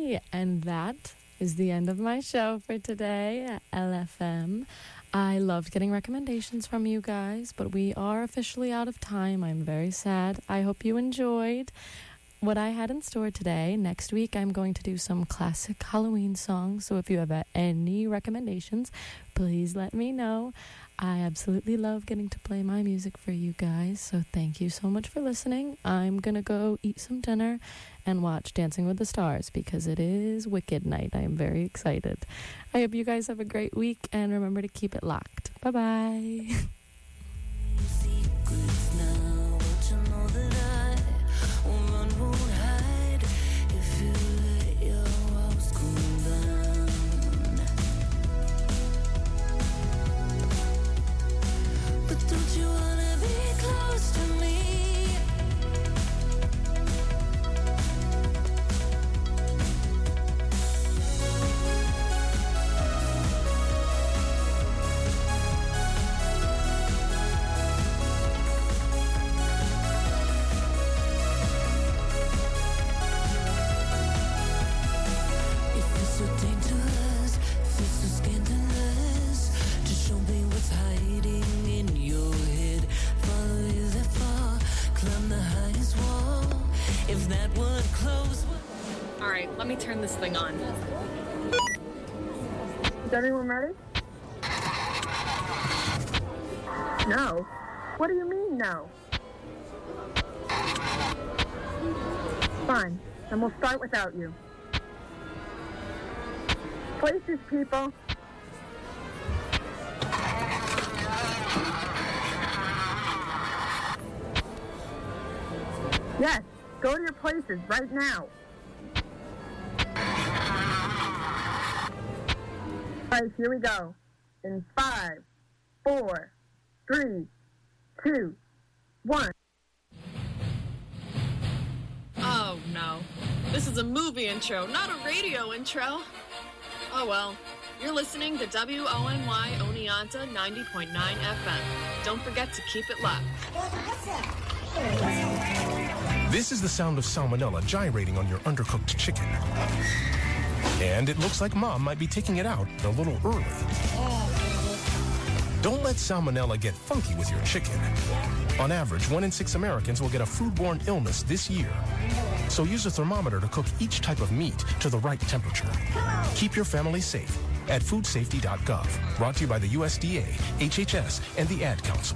Okay, and that is the end of my show for today at LFM. I loved getting recommendations from you guys, but we are officially out of time. I'm very sad. I hope you enjoyed what I had in store today. Next week, I'm going to do some classic Halloween songs, so if you have any recommendations, please let me know. I absolutely love getting to play my music for you guys, so thank you so much for listening. I'm gonna go eat some dinner and watch Dancing with the Stars because it is Wicked night. I am very excited. I hope you guys have a great week, and remember to keep it locked. Bye-bye. Don't you wanna be close to me? If it's so dangerous, if it's so scandalous, just show me what's hiding in your head. Follow you that far, climb the highest wall. If that would close. All right, let me turn this thing on. Is everyone ready? No. What do you mean, no? Fine, then we'll start without you. Places, people. Yes, go to your places right now. All right, here we go. In 5, 4, 3, 2, 1. Oh, no. This is a movie intro, not a radio intro. Oh, well. You're listening to WONY Oneonta 90.9 FM. Don't forget to keep it locked. This is the sound of salmonella gyrating on your undercooked chicken. And it looks like Mom might be taking it out a little early. Don't let salmonella get funky with your chicken. On average, 1 in 6 Americans will get a foodborne illness this year. So use a thermometer to cook each type of meat to the right temperature. Keep your family safe at foodsafety.gov. Brought to you by the USDA, HHS, and the Ad Council.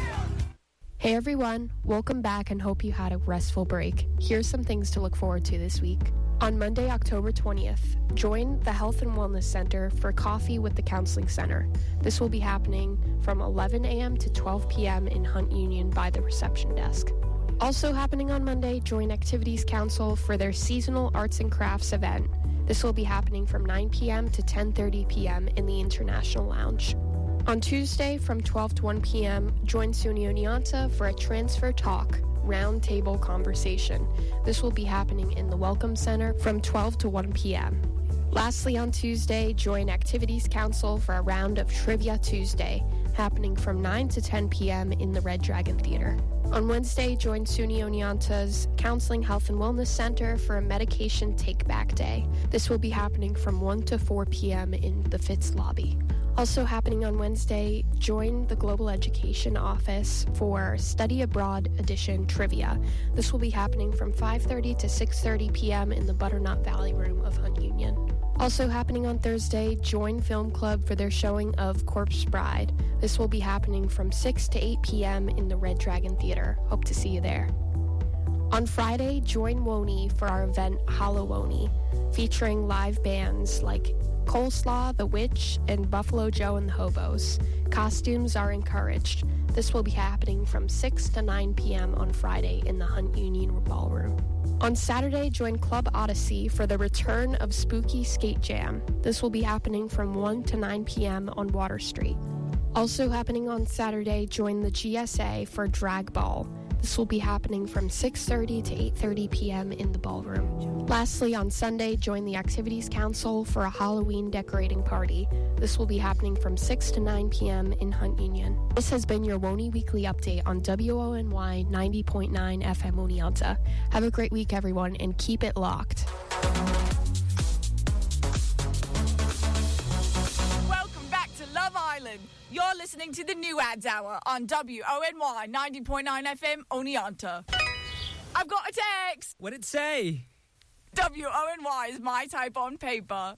Hey everyone, welcome back and hope you had a restful break. Here's some things to look forward to this week. On Monday, October 20th, join the Health and Wellness Center for Coffee with the Counseling Center. This will be happening from 11 a.m. to 12 p.m. in Hunt Union by the reception desk. Also happening on Monday, join Activities Council for their seasonal arts and crafts event. This will be happening from 9 p.m. to 10:30 p.m. in the International Lounge. On Tuesday from 12 to 1 p.m., join SUNY Oneonta for a Transfer Talk roundtable conversation. This will be happening in the Welcome Center from 12 to 1 p.m. Lastly, on Tuesday, join Activities Council for a round of Trivia Tuesday, happening from 9 to 10 p.m. in the Red Dragon Theater. On Wednesday, join SUNY Oneonta's Counseling Health and Wellness Center for a Medication Take-Back Day. This will be happening from 1 to 4 p.m. in the Fitz lobby. Also happening on Wednesday, join the Global Education Office for Study Abroad Edition Trivia. This will be happening from 5:30 to 6:30 p.m. in the Butternut Valley Room of Hunt Union. Also happening on Thursday, join Film Club for their showing of Corpse Bride. This will be happening from 6 to 8 p.m. in the Red Dragon Theater. Hope to see you there. On Friday, join Woney for our event Hallowoni, featuring live bands like Coleslaw, The Witch, and Buffalo Joe and the Hobos. Costumes are encouraged. This will be happening from 6 to 9 p.m. on Friday in the Hunt Union Ballroom. On Saturday, join Club Odyssey for the return of Spooky Skate Jam. This will be happening from 1 to 9 p.m. on Water Street. Also happening on Saturday, join the GSA for Drag Ball. This will be happening from 6:30 to 8:30 p.m. in the ballroom. Lastly, on Sunday, join the Activities Council for a Halloween decorating party. This will be happening from 6 to 9 p.m. in Hunt Union. This has been your Woney Weekly Update on WONY 90.9 FM Oneonta. Have a great week, everyone, and keep it locked. listening to the New Ads Hour on WONY 90.9 FM Oneonta. I've got a text. What'd it say? WONY is my type on paper.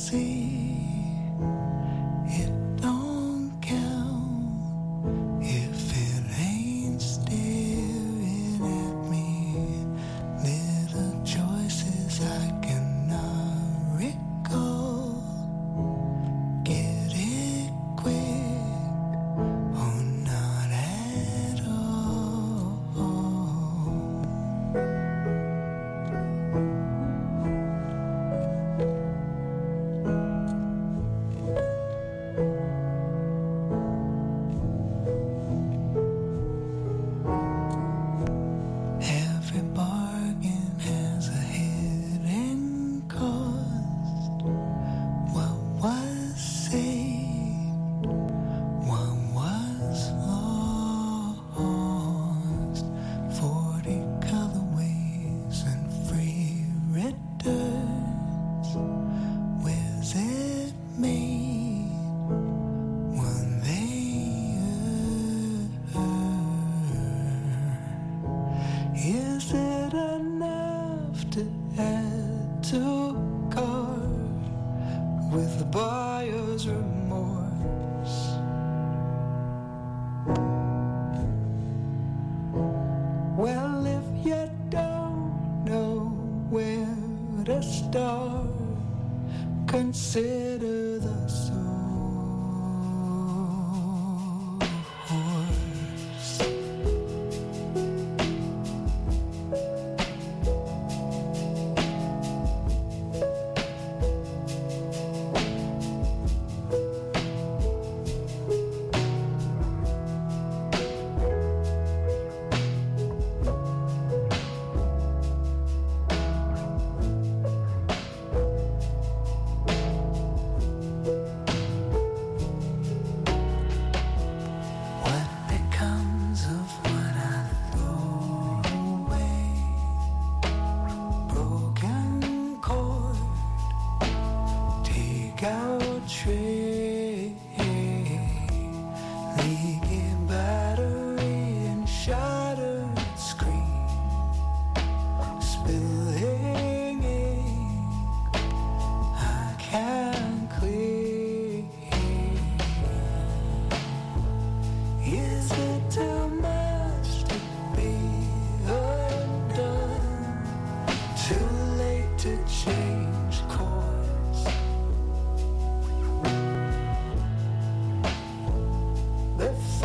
Consider the source. The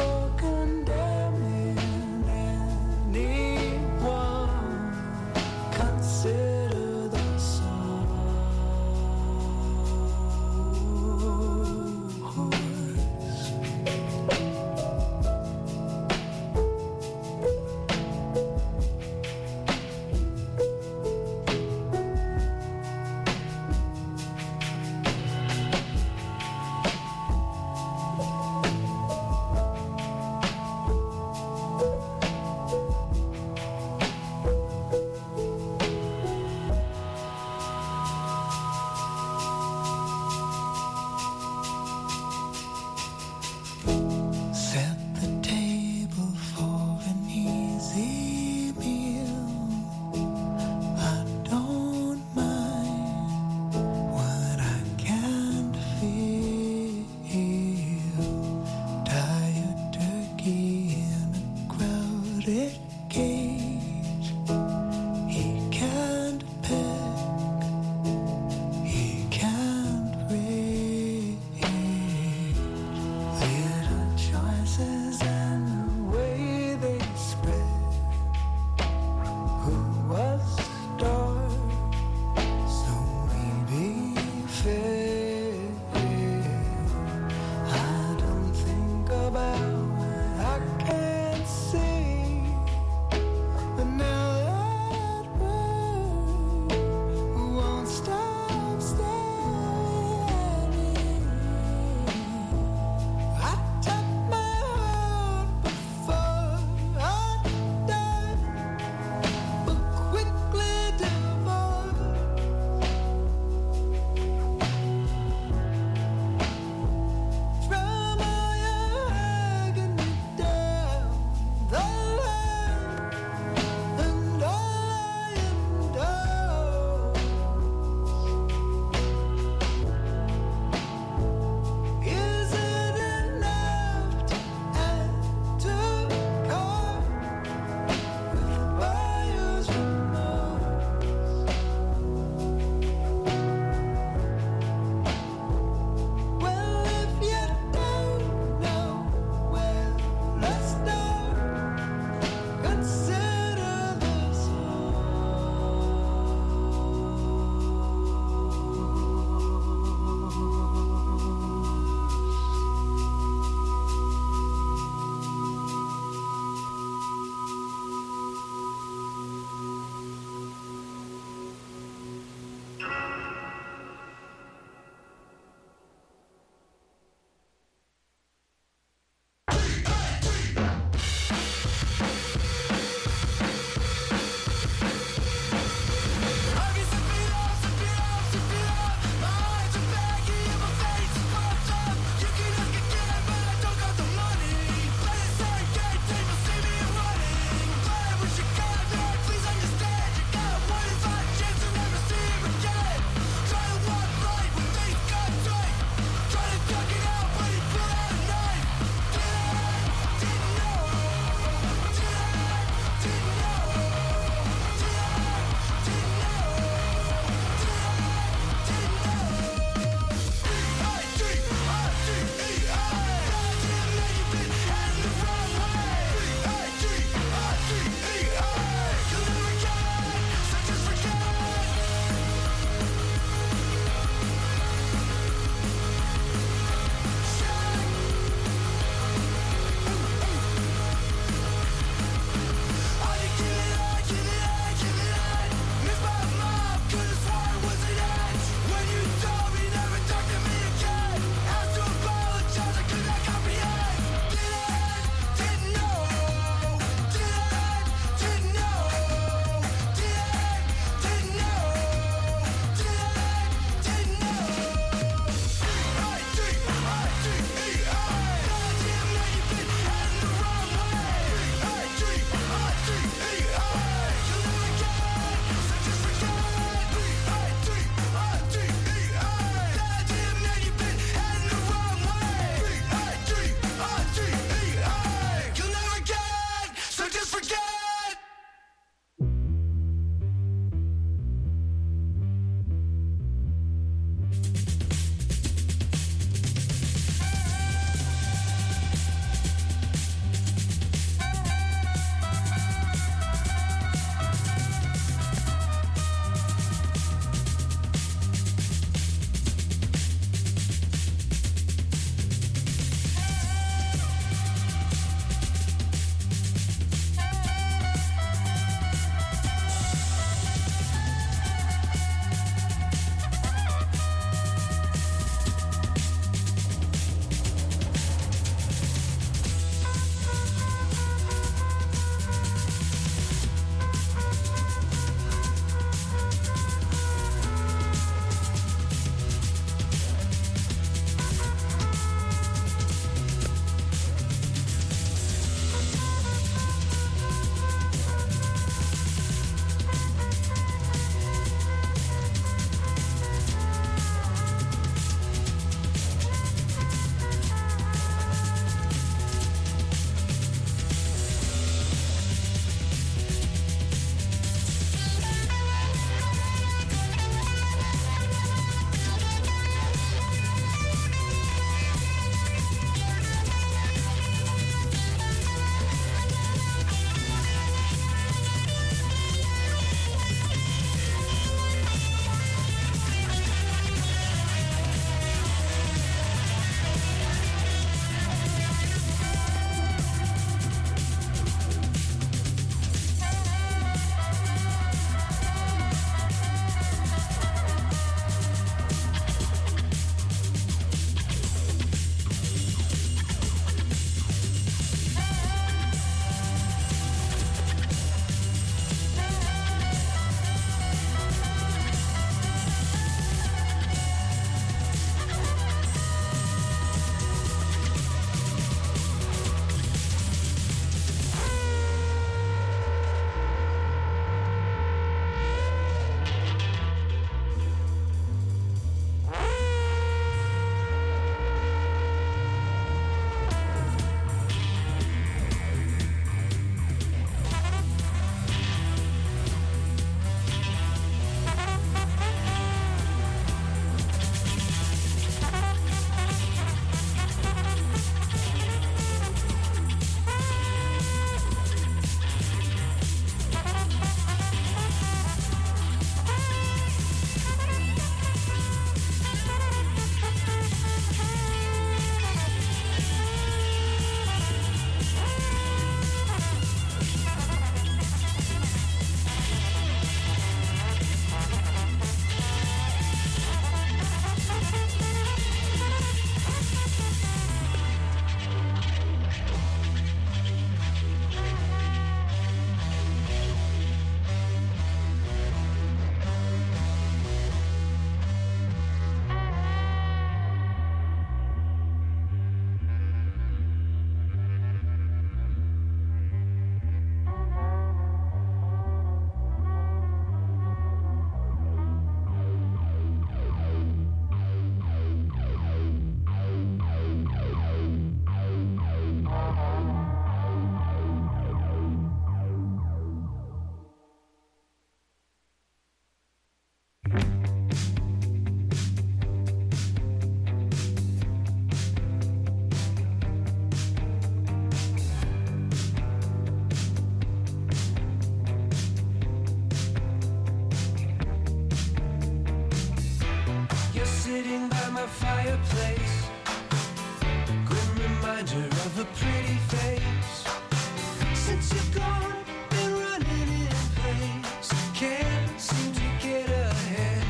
a pretty face. Since you're gone, been running in place. Can't seem to get ahead.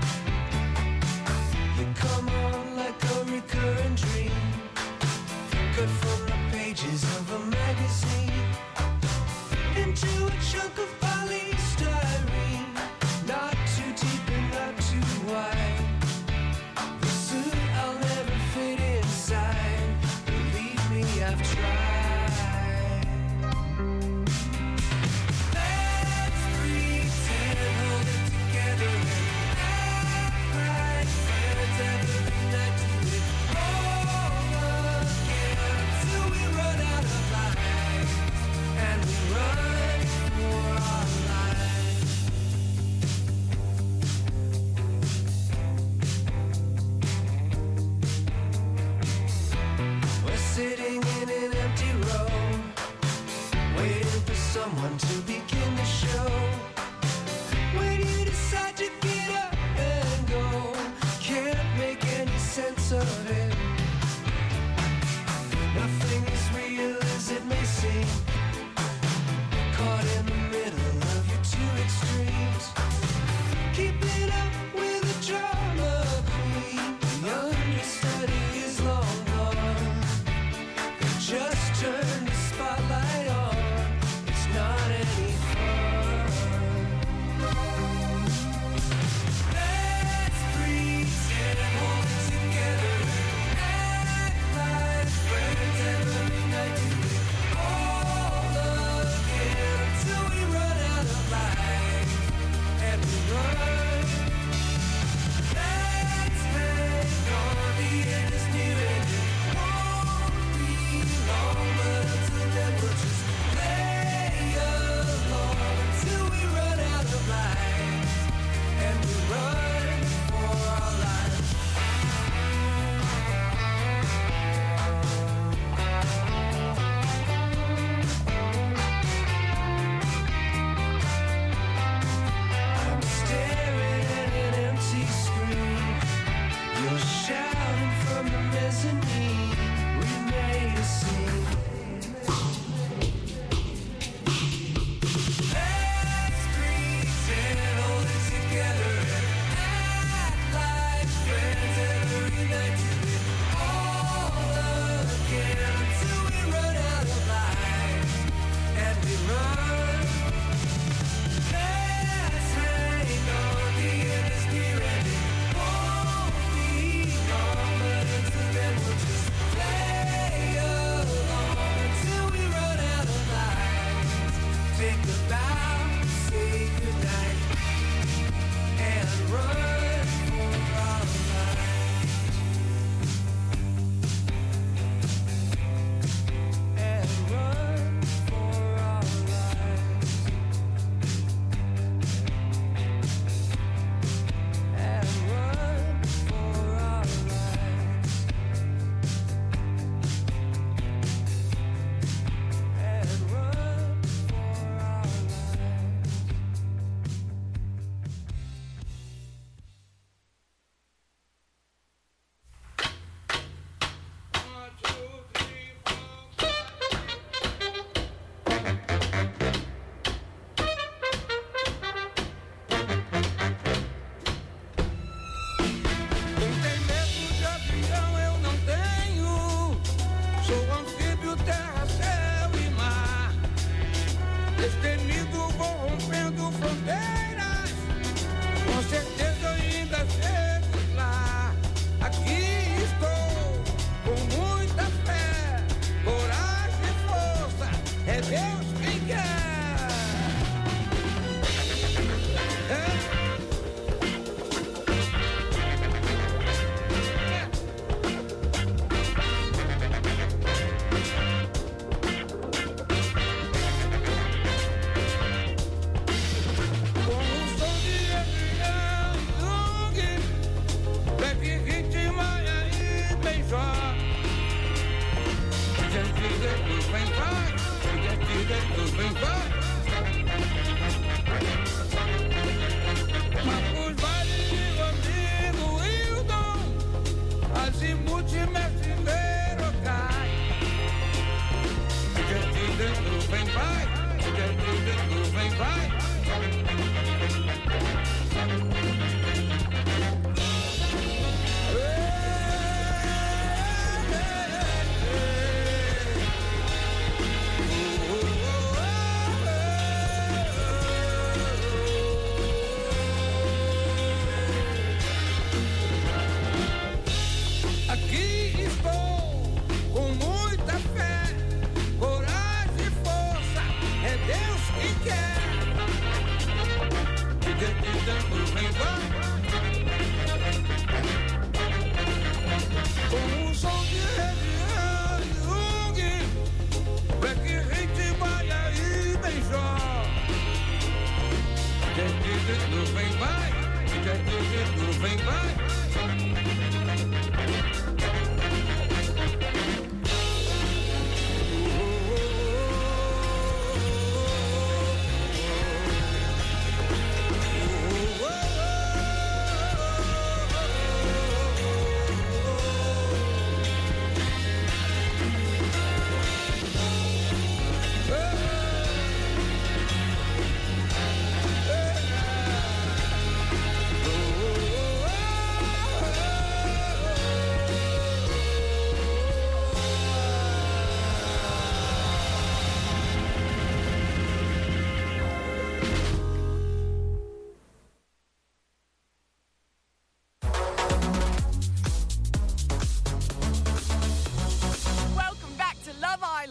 You come on like a recurring dream, cut from the pages of a magazine, into a chunk of polystyrene. Not too deep and not too wide. The suit I'll never fit inside. Believe me, I've tried. Let's pretend, hold it together and act like friends every night. Do it all again till we run out of life, and we run for our lives. We're sitting in an empty row, waiting for someone to begin the show. When you decide to get up and go, can't make any sense of it. Nothing is real as it may seem, caught in the middle of your two extremes. Keeping up with the drama queen, the understudy is long gone. They just turned the spotlight on, it's not any fun. Let's pretend, hold it together and act like friends every night. Do it all again till we run out of life, and we run. Let's hang on, the end is near and it won't be long, but until then we'll just play along till we run out of life, and we run for our lives. I'm staring at an empty screen. You're shouting from the mezzanine. We made a scene. Let's pretend, hold it together and act like friends every night. Do it all again till we run out of life, and we run. Let's hang on, the end is near and it won't be long, but until then we'll just play along until we run out of life. Take a bow, say goodnight, and run for our lives. And run for our lives. And run for our lives. And run for our lives. Entendimento de avião eu não tenho. Sou anfíbio, terra, céu e mar. Destemido, vou rompendo fronteiras. Com certeza ainda chego lá. Aqui estou, com muita fé, coragem e força. É Deus quem quer. Com o som de Adriano e Jung, Black Hit, Maia e Benjó. Gente dos bem vai, gente dos bem vai. Marcos Vale e o amigo Hildon, Azimuth, Mestre Verocai.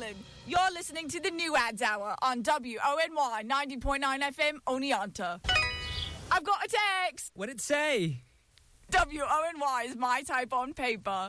Ireland. You're listening to the New Ads Hour on WONY 90.9 FM Oneonta. I've got a text. What'd it say? WONY is my type on paper.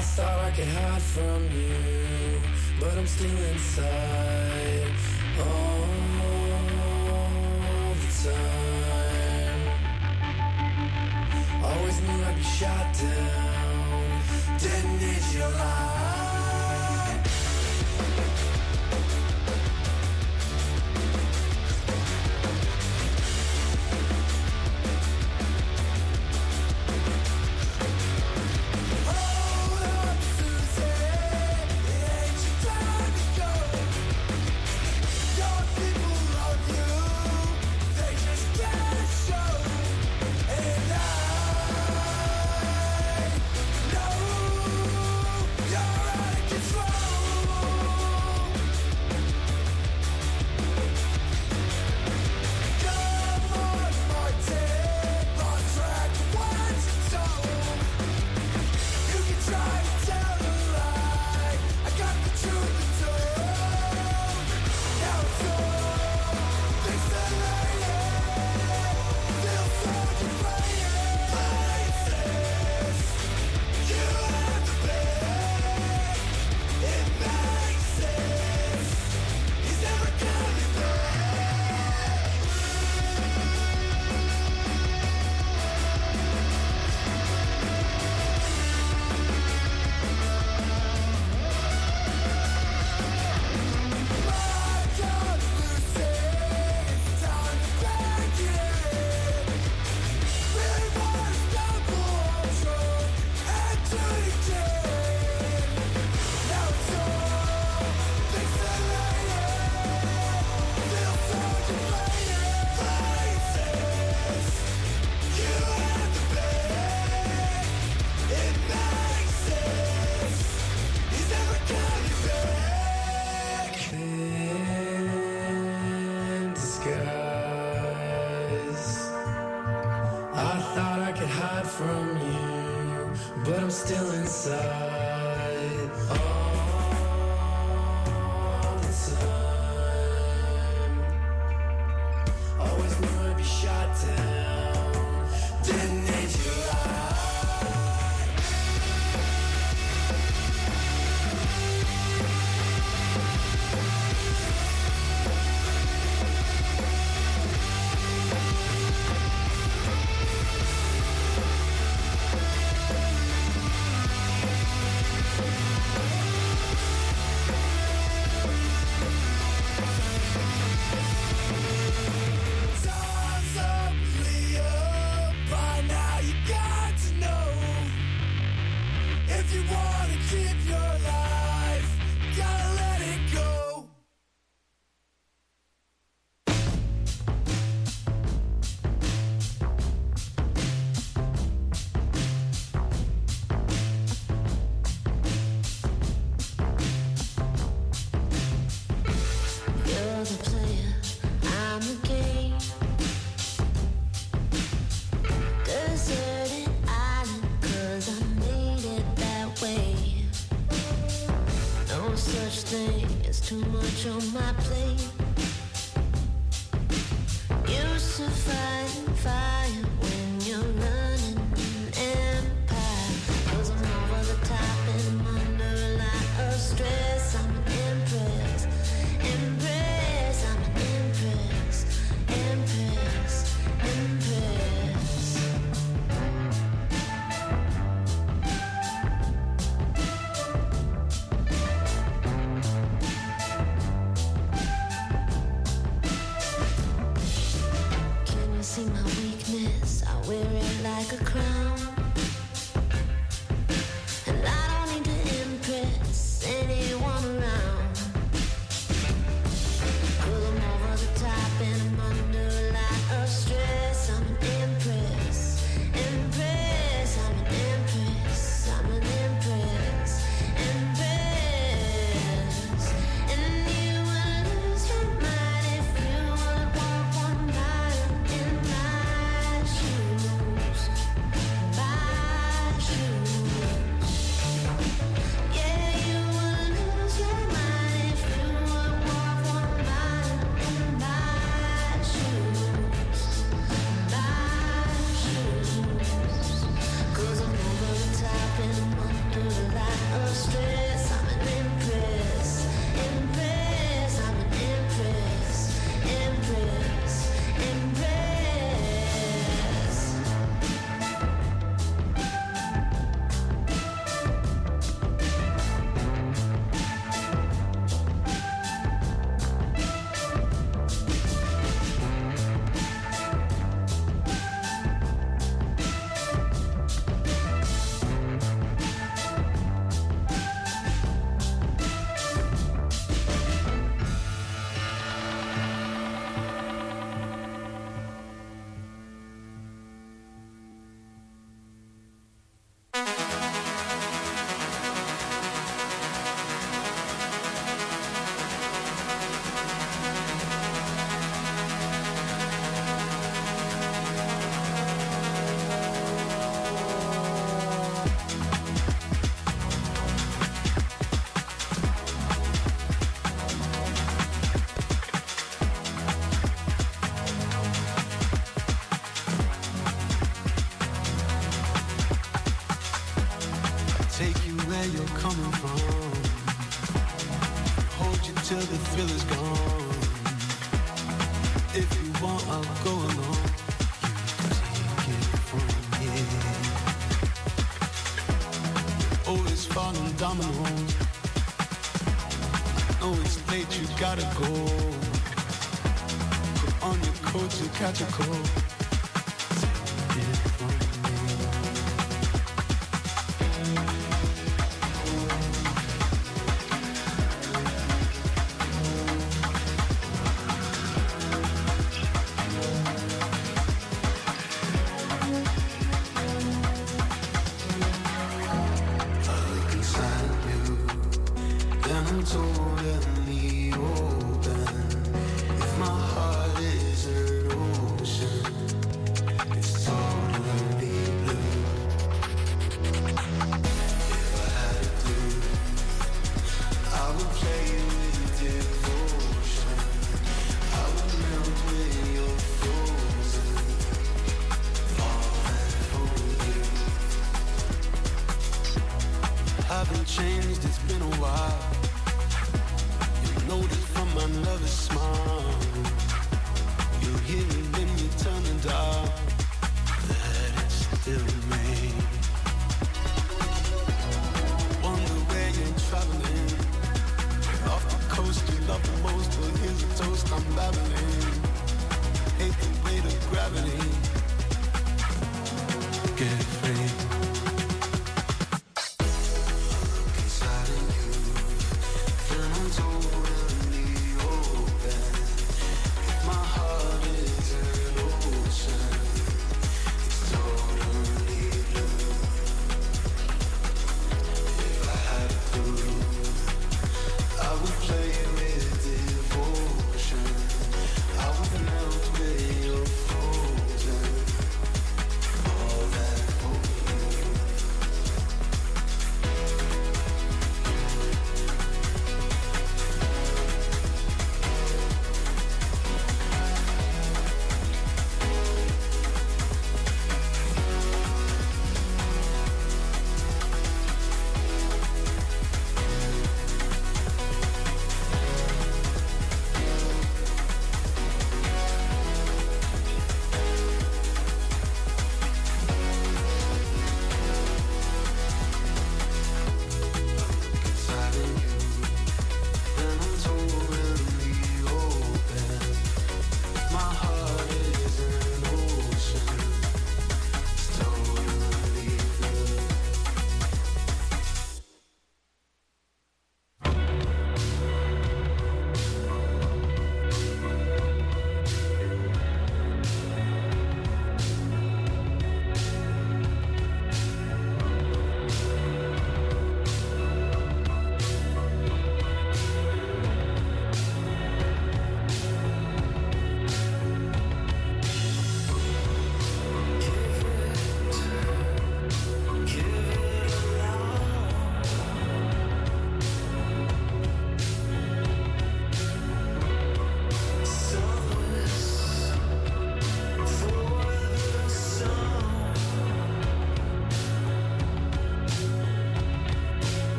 I thought I could hide from you, but I'm still inside all the time. Always knew I'd be shot down, didn't need your light. From you, but I'm still inside all the time. Always knew I'd be shot down, didn't need your too much on my plate. Used to fight fire when you're running an empire. 'Cause I'm over the top and I'm under a lot of stress. I'm an empress, empress. I'm an empress, empress, empress. See my weakness. Catch a cold.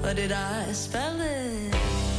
Or did I spell it?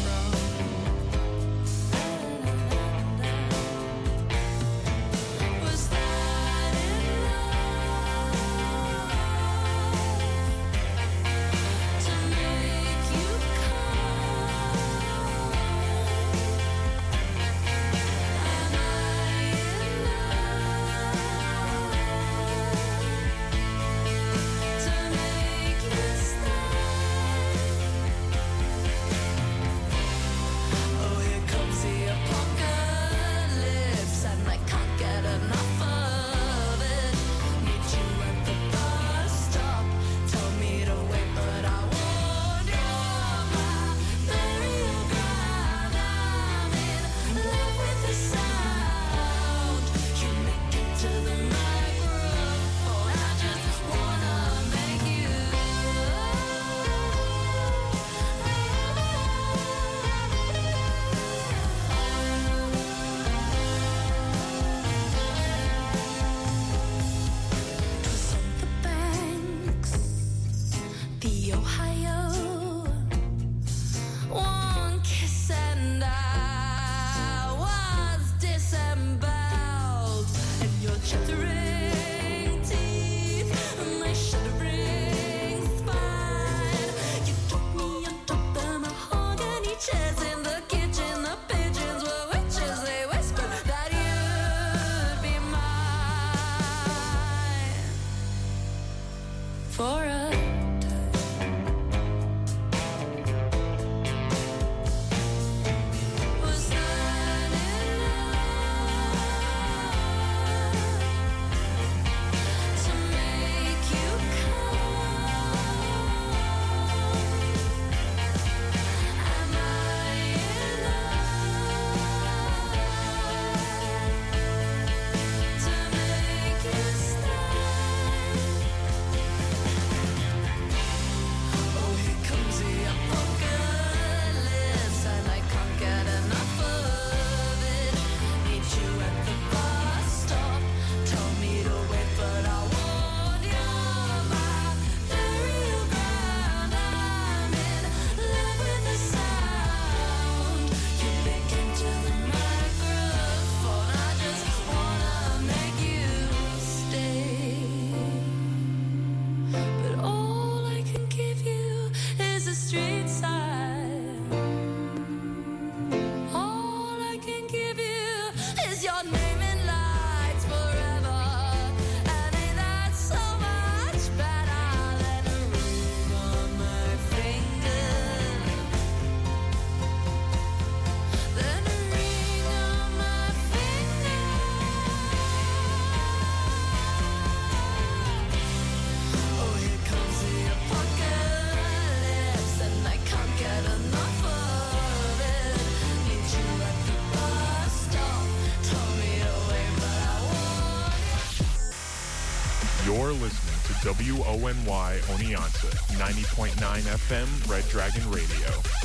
You're listening to WONY Oneonta, 90.9 FM, Red Dragon Radio.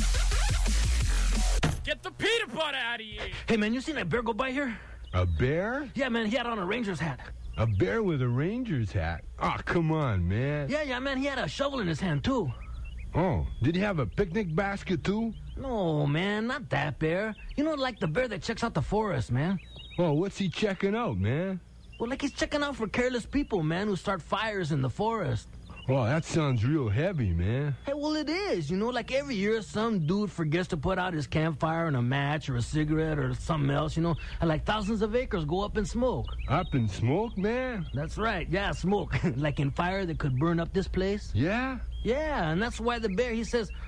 Get the peanut butter out of here! Hey, man, you seen that bear go by here? A bear? Yeah, man, he had on a Ranger's hat. A bear with a Ranger's hat? Oh, come on, man. Yeah, man, he had a shovel in his hand, too. Oh, did he have a picnic basket, too? No, man, not that bear. You know, like the bear that checks out the forest, man. Oh, what's he checking out, man? Well, like he's checking out for careless people, man, who start fires in the forest. Oh, that sounds real heavy, man. Hey, well, it is. You know, like every year some dude forgets to put out his campfire and a match or a cigarette or something else, you know, and like thousands of acres go up in smoke. Up in smoke, man? That's right. Yeah, smoke. Like in fire that could burn up this place. Yeah? Yeah, and that's why the bear, he says,